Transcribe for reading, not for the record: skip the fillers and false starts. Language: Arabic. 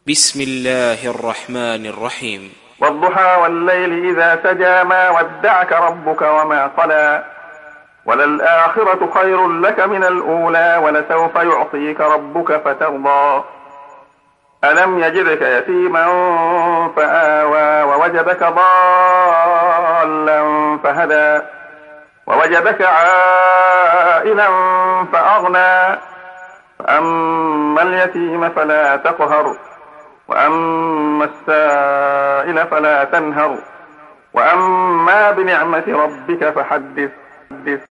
بسم الله الرحمن الرحيم. والضحى والليل إذا سجى ما ودعك ربك وما قلى وللآخرة خير لك من الأولى ولسوف يعطيك ربك فترضى ألم يجدك يتيما فآوى ووجدك ضالا فهدى ووجدك عائلا فأغنى فأما اليتيم فلا تقهر وأما السائل فلا تنهر وأما بنعمة ربك فحدث.